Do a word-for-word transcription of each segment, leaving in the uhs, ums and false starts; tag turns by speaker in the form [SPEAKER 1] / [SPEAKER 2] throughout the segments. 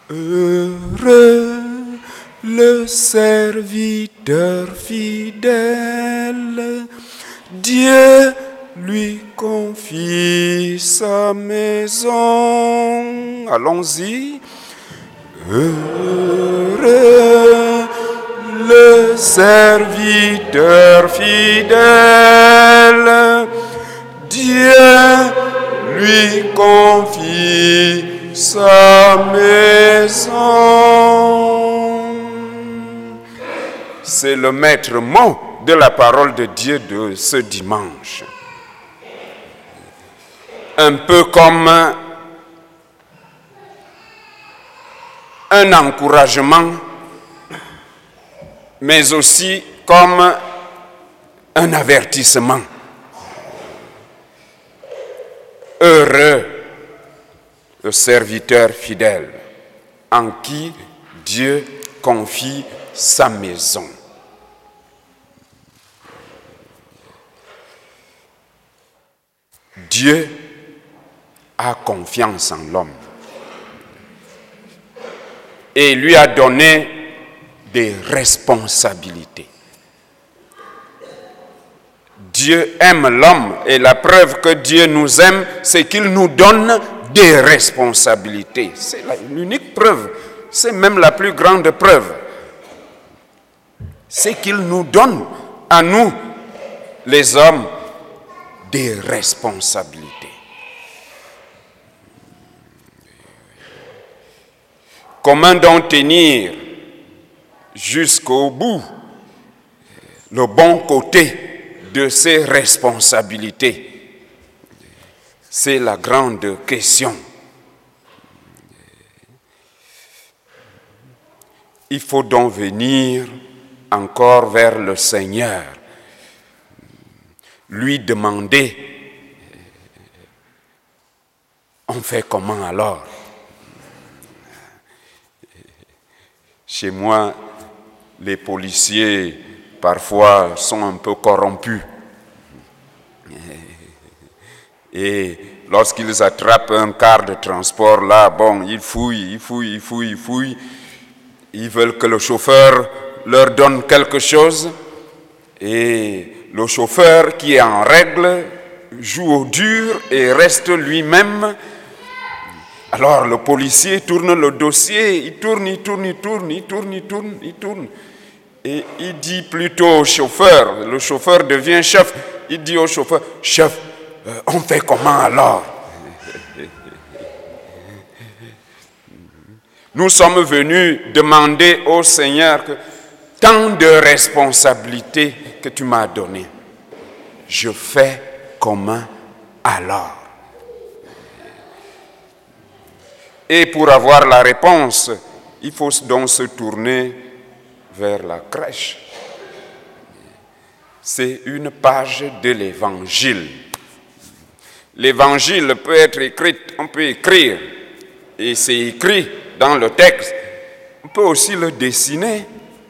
[SPEAKER 1] Heureux le serviteur fidèle, Dieu lui confie sa maison. Allons-y. Heureux le serviteur fidèle, Dieu lui confie sa maison. C'est le maître mot de la parole de Dieu de ce dimanche. Un peu comme un encouragement, mais aussi comme un avertissement. Heureux le serviteur fidèle en qui Dieu confie sa maison. Dieu a confiance en l'homme et lui a donné des responsabilités. Dieu aime l'homme et la preuve que Dieu nous aime, c'est qu'il nous donne des responsabilités. C'est l'unique preuve, c'est même la plus grande preuve. C'est qu'il nous donne à nous, les hommes, des responsabilités. Comment donc tenir jusqu'au bout le bon côté de ces responsabilités? C'est la grande question. Il faut donc venir encore vers le Seigneur, lui demander, on fait comment alors? Chez moi, les policiers parfois sont un peu corrompus. Et lorsqu'ils attrapent un car de transport, là, bon, ils fouillent, ils fouillent, ils fouillent, ils fouillent. Ils veulent que le chauffeur leur donne quelque chose. Et le chauffeur qui est en règle joue au dur et reste lui-même. Alors le policier tourne le dossier, il tourne, il tourne, il tourne, il tourne, il tourne, il tourne. Et il dit plutôt au chauffeur, le chauffeur devient chef, il dit au chauffeur, chef, euh, on fait comment alors? Nous sommes venus demander au Seigneur que tant de responsabilités que tu m'as données, je fais comment alors? Et pour avoir la réponse, il faut donc se tourner vers la crèche. C'est une page de l'Évangile. L'Évangile peut être écrit, on peut écrire, et c'est écrit dans le texte. On peut aussi le dessiner.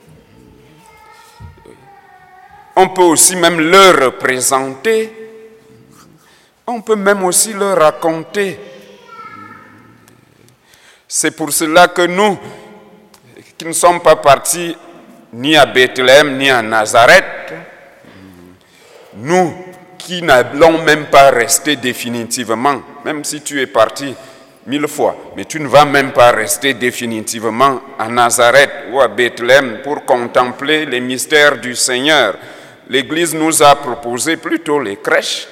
[SPEAKER 1] On peut aussi même le représenter. On peut même aussi le raconter. C'est pour cela que nous, qui ne sommes pas partis ni à Bethléem ni à Nazareth, nous qui n'allons même pas rester définitivement, même si tu es parti mille fois, mais tu ne vas même pas rester définitivement à Nazareth ou à Bethléem pour contempler les mystères du Seigneur. L'Église nous a proposé plutôt les crèches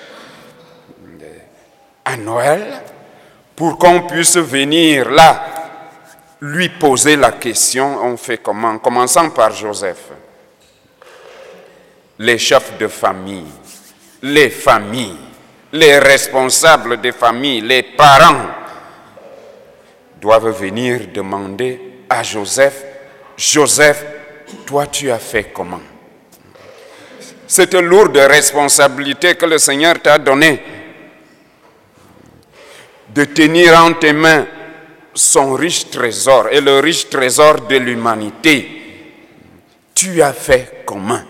[SPEAKER 1] à Noël, pour qu'on puisse venir là, lui poser la question, on fait comment? Commençons par Joseph. Les chefs de famille, les familles, les responsables des familles, les parents doivent venir demander à Joseph, Joseph, toi tu as fait comment? Cette lourde responsabilité que le Seigneur t'a donnée, de tenir en tes mains son riche trésor et le riche trésor de l'humanité. Tu as fait comment?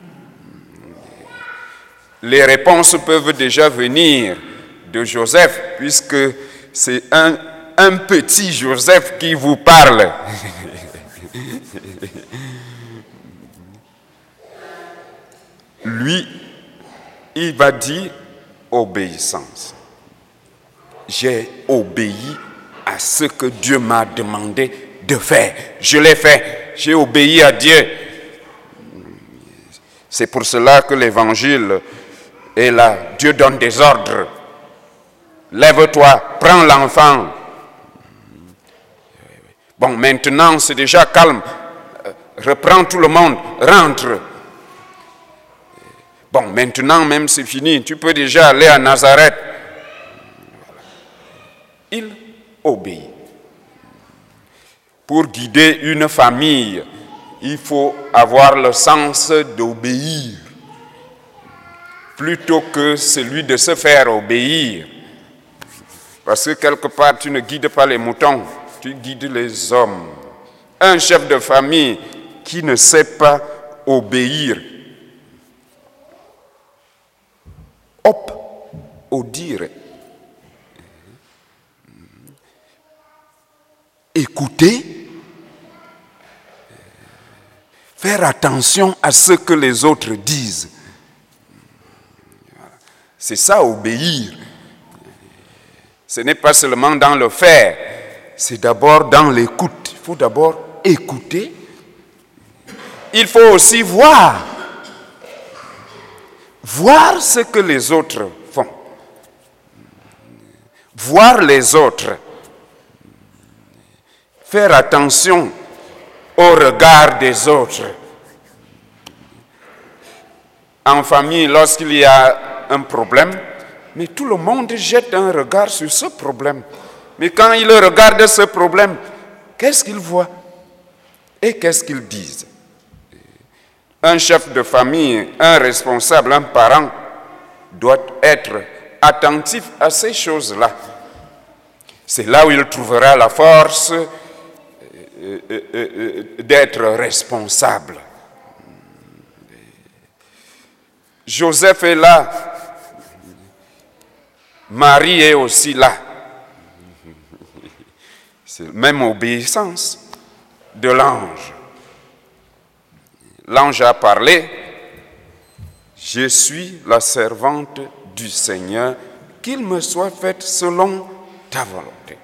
[SPEAKER 1] Les réponses peuvent déjà venir de Joseph, puisque c'est un un petit Joseph qui vous parle. Lui, il va dire obéissance. J'ai obéi à ce que Dieu m'a demandé de faire. Je l'ai fait. J'ai obéi à Dieu. C'est pour cela que l'évangile est là. Dieu donne des ordres. Lève-toi, prends l'enfant. Bon, maintenant c'est déjà calme. Reprends tout le monde, rentre. Bon, maintenant même c'est fini. Tu peux déjà aller à Nazareth. Il obéit. Pour guider une famille, il faut avoir le sens d'obéir, plutôt que celui de se faire obéir. Parce que quelque part, tu ne guides pas les moutons, tu guides les hommes. Un chef de famille qui ne sait pas obéir, hop, au dire, écouter, faire attention à ce que les autres disent. C'est ça, obéir. Ce n'est pas seulement dans le faire, c'est d'abord dans l'écoute. Il faut d'abord écouter. Il faut aussi voir. Voir ce que les autres font. Voir les autres. Faire attention au regard des autres. En famille, lorsqu'il y a un problème, mais tout le monde jette un regard sur ce problème. Mais quand ils regardent ce problème, qu'est-ce qu'ils voient et qu'est-ce qu'ils disent? Un chef de famille, un responsable, un parent doit être attentif à ces choses-là. C'est là où il trouvera la force d'être responsable. Joseph est là. Marie est aussi là. C'est la même obéissance de l'ange. L'ange a parlé. Je suis la servante du Seigneur, qu'il me soit fait selon ta volonté.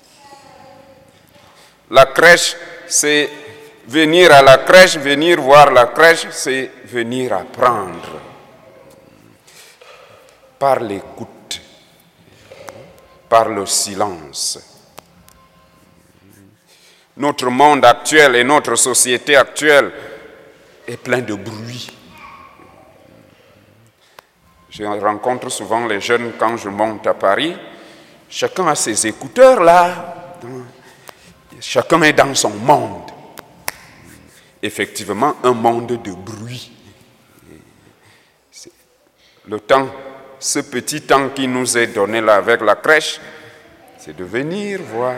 [SPEAKER 1] La crèche, c'est venir à la crèche, venir voir la crèche, c'est venir apprendre. Par l'écoute, par le silence. Notre monde actuel et notre société actuelle est plein de bruit. Je rencontre souvent les jeunes quand je monte à Paris. Chacun a ses écouteurs là. Chacun est dans son monde. Effectivement, un monde de bruit. Le temps, ce petit temps qui nous est donné là avec la crèche, c'est de venir voir,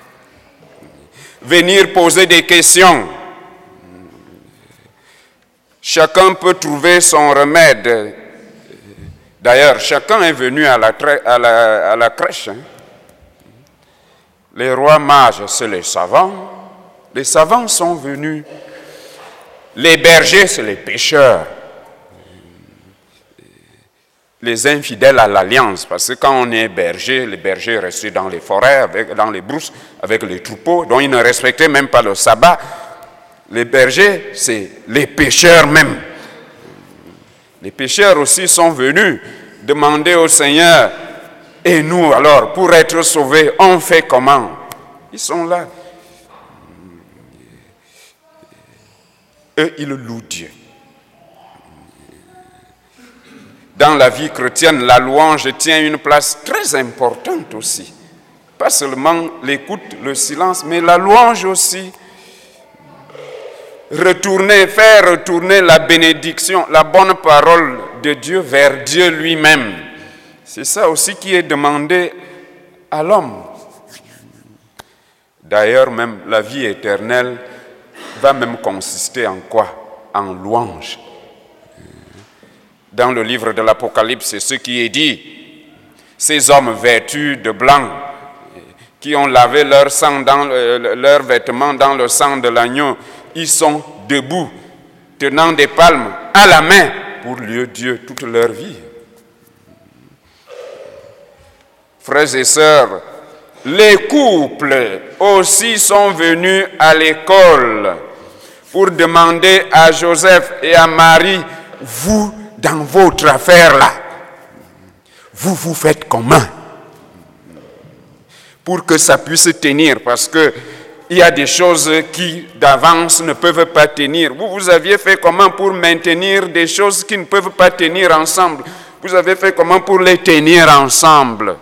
[SPEAKER 1] venir poser des questions. Chacun peut trouver son remède. D'ailleurs, chacun est venu à la, à la, à la crèche. Hein. Les rois mages, c'est les savants. Les savants sont venus. Les bergers, c'est les pêcheurs. Les infidèles à l'alliance, parce que quand on est berger, les bergers restaient dans les forêts, avec, dans les brousses, avec les troupeaux, dont ils ne respectaient même pas le sabbat. Les bergers, c'est les pêcheurs même. Les pêcheurs aussi sont venus demander au Seigneur, et nous alors, pour être sauvés, on fait comment? Ils sont là. Eux, ils louent Dieu. Dans la vie chrétienne, la louange tient une place très importante aussi. Pas seulement l'écoute, le silence, mais la louange aussi. Retourner, faire retourner la bénédiction, la bonne parole de Dieu vers Dieu lui-même. C'est ça aussi qui est demandé à l'homme. D'ailleurs, même la vie éternelle va même consister en quoi? En louange. Dans le livre de l'Apocalypse, c'est ce qui est dit. Ces hommes vêtus de blanc, qui ont lavé leur sang dans le, leurs vêtements dans le sang de l'agneau, ils sont debout, tenant des palmes à la main pour louer Dieu toute leur vie. Frères et sœurs, les couples aussi sont venus à l'école pour demander à Joseph et à Marie, vous, dans votre affaire là, vous vous faites comment? Pour que ça puisse tenir, parce que il y a des choses qui d'avance ne peuvent pas tenir. Vous, vous aviez fait comment pour maintenir des choses qui ne peuvent pas tenir ensemble? Vous avez fait comment pour les tenir ensemble?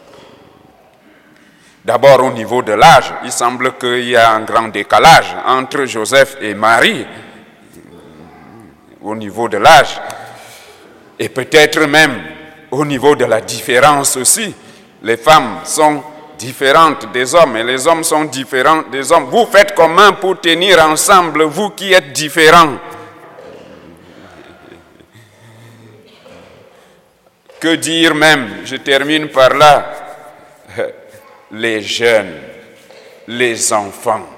[SPEAKER 1] D'abord, au niveau de l'âge, il semble qu'il y a un grand décalage entre Joseph et Marie, au niveau de l'âge, et peut-être même au niveau de la différence aussi. Les femmes sont différentes des hommes et les hommes sont différents des hommes. Vous faites comment pour tenir ensemble, vous qui êtes différents? Que dire même, je termine par là, les jeunes, les enfants.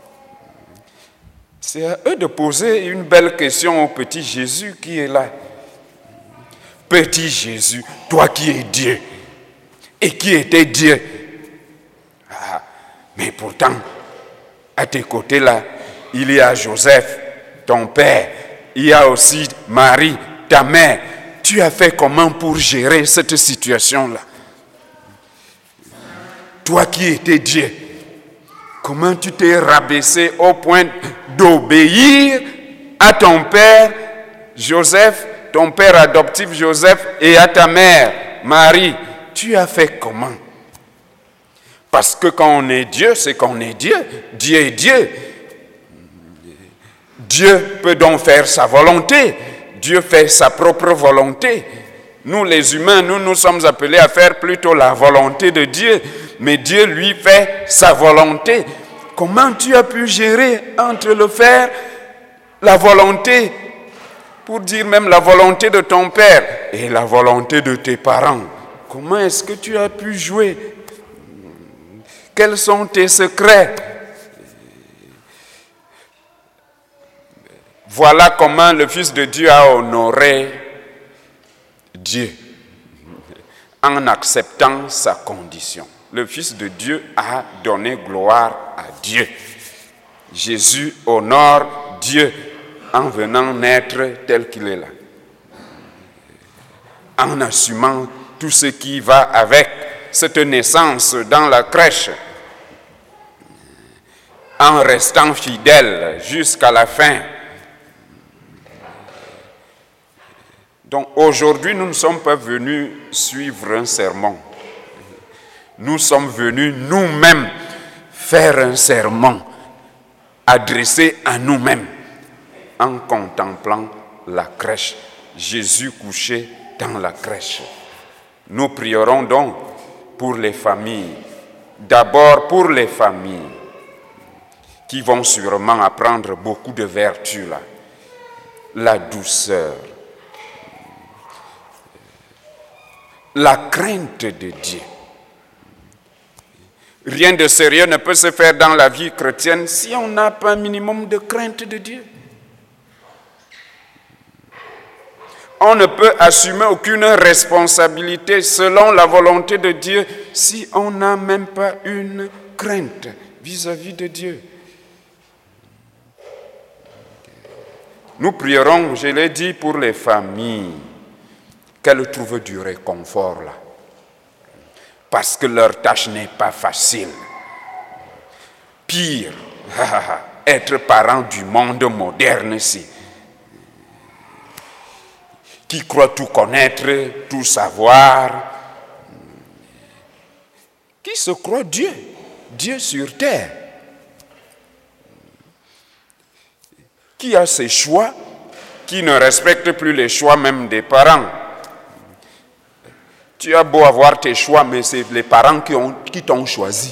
[SPEAKER 1] C'est à eux de poser une belle question au petit Jésus qui est là. Petit Jésus, toi qui es Dieu, et qui était Dieu. Ah, mais pourtant, à tes côtés là, il y a Joseph, ton père, il y a aussi Marie, ta mère. Tu as fait comment pour gérer cette situation-là? Toi qui étais Dieu, comment tu t'es rabaissé au point d'obéir à ton père Joseph, ton père adoptif Joseph, et à ta mère Marie? Tu as fait comment? Parce que quand on est Dieu, c'est qu'on est Dieu. Dieu est Dieu. Dieu peut donc faire sa volonté. Dieu fait sa propre volonté. Nous, les humains, nous nous sommes appelés à faire plutôt la volonté de Dieu. Mais Dieu, lui, fait sa volonté. Comment tu as pu gérer entre le faire, la volonté, pour dire même la volonté de ton père et la volonté de tes parents? Comment est-ce que tu as pu jouer? Quels sont tes secrets? Voilà comment le Fils de Dieu a honoré Dieu en acceptant sa condition. Le Fils de Dieu a donné gloire à Dieu. Jésus honore Dieu en venant naître tel qu'il est là, en assumant tout ce qui va avec cette naissance dans la crèche, en restant fidèle jusqu'à la fin. Donc aujourd'hui, nous ne sommes pas venus suivre un sermon. Nous sommes venus nous-mêmes faire un sermon adressé à nous-mêmes en contemplant la crèche. Jésus couché dans la crèche. Nous prierons donc pour les familles. D'abord pour les familles qui vont sûrement apprendre beaucoup de vertus là. La douceur, la crainte de Dieu. Rien de sérieux ne peut se faire dans la vie chrétienne si on n'a pas un minimum de crainte de Dieu. On ne peut assumer aucune responsabilité selon la volonté de Dieu si on n'a même pas une crainte vis-à-vis de Dieu. Nous prierons, je l'ai dit, pour les familles, qu'elles trouvent du réconfort là. Parce que leur tâche n'est pas facile. Pire, être parent du monde moderne ici, qui croit tout connaître, tout savoir, qui se croit Dieu, Dieu sur terre, qui a ses choix, qui ne respecte plus les choix même des parents. Tu as beau avoir tes choix, mais c'est les parents qui, ont, qui t'ont choisi.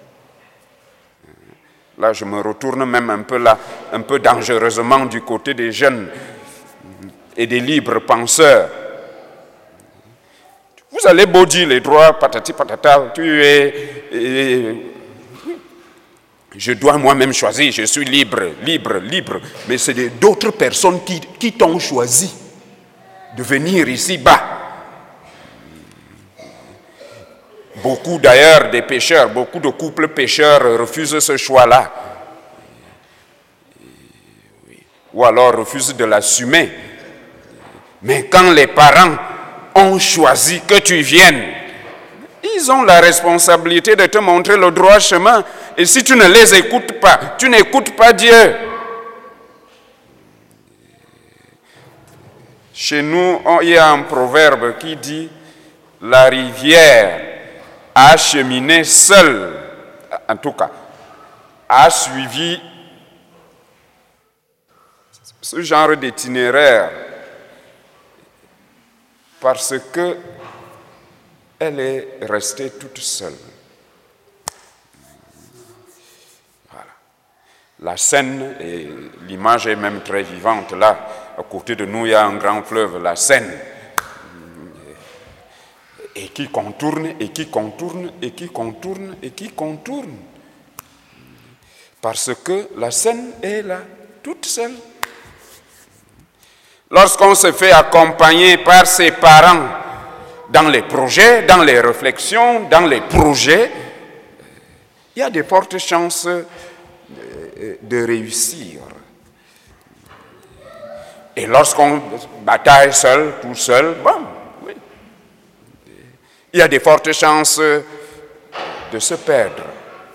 [SPEAKER 1] Là, je me retourne même un peu là, un peu dangereusement du côté des jeunes et des libres penseurs. Vous allez beau dire les droits, patati patata, tu es et je dois moi-même choisir, je suis libre, libre, libre. Mais c'est d'autres personnes qui, qui t'ont choisi de venir ici-bas. Beaucoup d'ailleurs des pécheurs, beaucoup de couples pécheurs refusent ce choix-là. Ou alors refusent de l'assumer. Mais quand les parents ont choisi que tu viennes, ils ont la responsabilité de te montrer le droit chemin. Et si tu ne les écoutes pas, tu n'écoutes pas Dieu. Chez nous, il y a un proverbe qui dit « La rivière a cheminé seule », en tout cas, a suivi ce genre d'itinéraire parce que elle est restée toute seule. Voilà. La Seine, et l'image est même très vivante là, à côté de nous il y a un grand fleuve, la Seine, et qui contourne, et qui contourne, et qui contourne, et qui contourne. Parce que la Seine est là, toute seule. Lorsqu'on se fait accompagner par ses parents dans les projets, dans les réflexions, dans les projets, il y a de fortes chances de réussir. Et lorsqu'on bataille seul, tout seul, bon, oui, il y a de fortes chances de se perdre.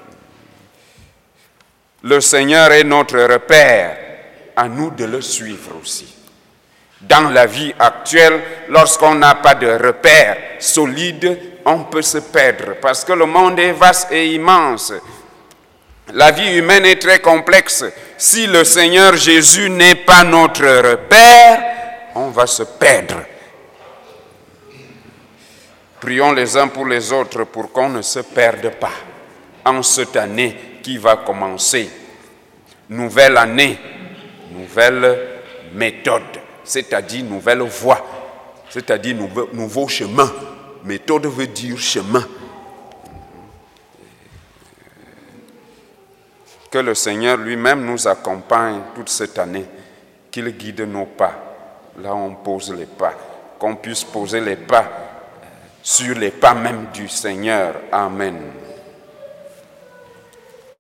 [SPEAKER 1] Le Seigneur est notre repère, à nous de le suivre aussi. Dans la vie actuelle, lorsqu'on n'a pas de repère solide, on peut se perdre parce que le monde est vaste et immense. La vie humaine est très complexe. Si le Seigneur Jésus n'est pas notre repère, on va se perdre. Prions les uns pour les autres pour qu'on ne se perde pas en cette année qui va commencer. Nouvelle année, nouvelle méthode. C'est-à-dire nouvelle voie, c'est-à-dire nouveau, nouveau chemin. Méthode veut dire chemin. Que le Seigneur lui-même nous accompagne toute cette année, qu'il guide nos pas, là où on pose les pas, qu'on puisse poser les pas sur les pas même du Seigneur. Amen.